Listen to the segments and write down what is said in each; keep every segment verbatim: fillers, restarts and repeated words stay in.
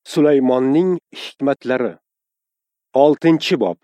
Sulaymonning hikmatlari. oltinchi bob.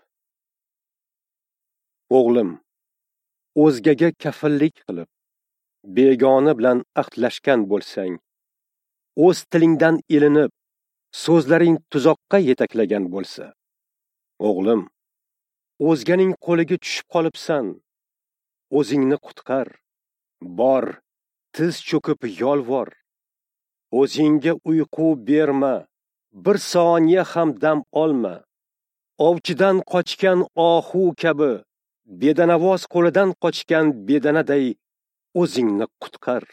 O'g'lim, o'zgaga kafillik qilib, begona bilan ahdlashgan bo'lsang, o'z tilingdan ilinib, so'zlaring tuzoqqa yetaklagan bo'lsa, o'g'lim, o'zganing qo'liga tushib qolibsan, o'zingni qutqar, bor, tiz cho'kib yolvor, o'zingga uyqu berma, bir soniya ham dam olma. Ovchidan qochgan ohu kabi, bedanavoz qo'lidan qochgan bedanaday o'zingni qutqar.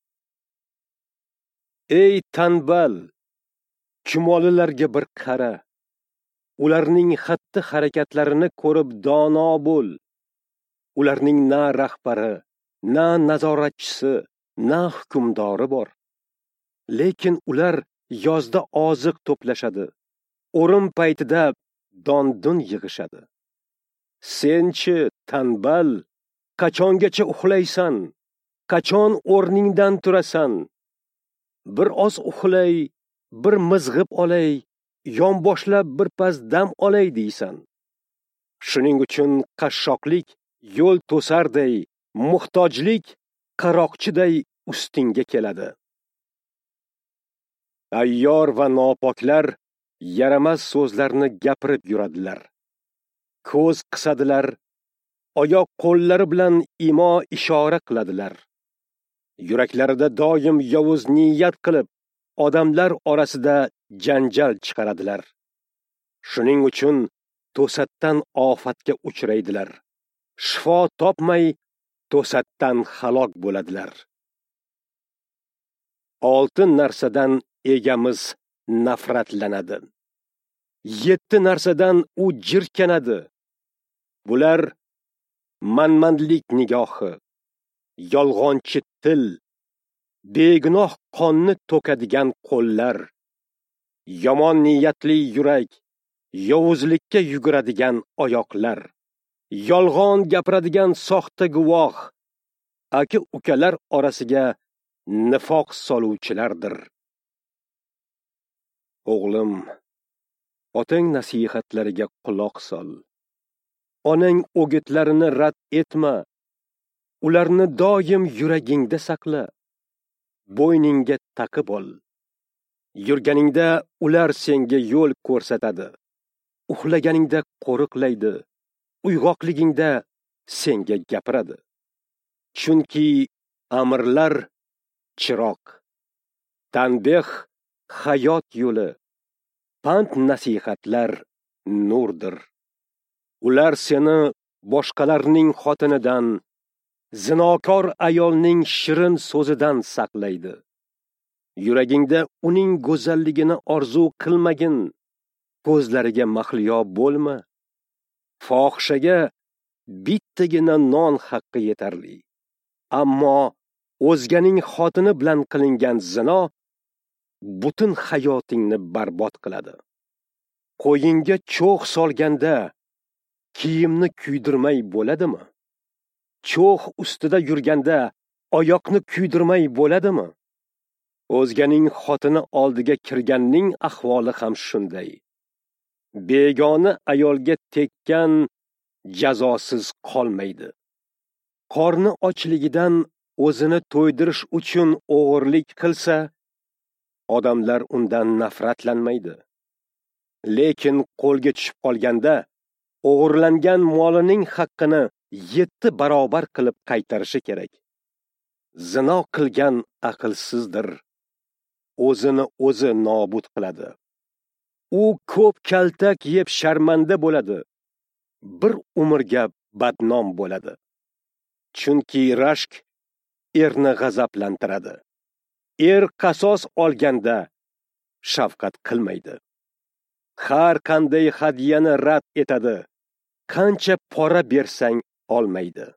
Ey tanbal, chumolilarga bir qara, ularning xatti harakatlarini ko'rib dono bo'l. Ularning na rahbari, na nazoratchisi, na hukmdori bor. Lekin ular yozda oziq to'plashadi, o'rim paytida dondun yig'ishadi. Senchi, tanbal, qachongacha uxlaysan? Qachon o'rningdan turasan? Bir oz uxlay, bir mizg'ib olay, yonboshlab bir pas dam olay deysan. Shuning uchun qashshoqlik yo'l to'sarday, muhtojlik qaroqchiday ustingga keladi. Ayyor va nopoklar yaramas so'zlarni gapirib yuradilar. Ko'z qisadilar, oyoq qo'llari bilan imo ishora qiladilar. Yuraklarida doim yovuz niyat qilib, odamlar orasida janjal chiqaradilar. Shuning uchun to'satdan ofatga uchraydilar. Shifo topmay to'satdan halok bo'ladilar. Olti narsadan egamiz nafratlanadi. Yetti narsadan u jirkanadi. Bular manmandlik nigohi, yolg'onchi til, begunoh qonni to'kadigan qo'llar, yomon niyatli yurak, yovuzlikka yuguradigan oyoqlar, yolg'on gapiradigan soxta guvoh, aka-ukalar orasiga nifoq soluvchilardir. O'g'lim, otang nasihatlariga quloq sol. Onang o'gitlarini rad etma. Ularni doim yuragingda saqla. Bo'yningga taqib ol. Yurganingda ular senga yo'l ko'rsatadi. Uxlaganingda qo'riqlaydi. Uyg'oqligingda senga gapiradi. Chunki amirlar chiroq, tanbeh hayot yo'li, pand nasihatlar nurdir. Ular seni boshqalarning xotinidan, zinokor ayolning shirin so'zidan saqlaydi. Yuragingda uning go'zalligini orzu qilmagin, ko'zlariga mahliyo bo'lma. Fohishaga bittagina non haqqi yetarli. Ammo o'zganing xotini bilan qilingan zino butun hayotingni barbod qiladi. Qo'yinga cho'g' solganda kiyimni kuydirmay bo'ladimi? Cho'g' ustida yurganda oyoqni kuydirmay bo'ladimi? O'zganing xotini oldiga kirganning ahvoli ham shunday. Begona ayolga tekkan jazosiz qolmaydi. Qorni ochligidan o'zini to'ydirish uchun o'g'irlik qilsa, odamlar undan nafratlanmaydi. Lekin qo'lga tushib qolganda o'g'irlangan molining haqqini yetti barobar qilib qaytarishi kerak. Zino qilgan aqlsizdir. O'zini o'zi nobud qiladi. U ko'p kaltak yeb sharmanda bo'ladi. Bir umrga badnom bo'ladi. Chunki rashk erni g'azablantiradi. Er qasos olganda shafqat qilmaydi. Har qanday hadyani rad etadi. Qancha pora bersang olmaydi.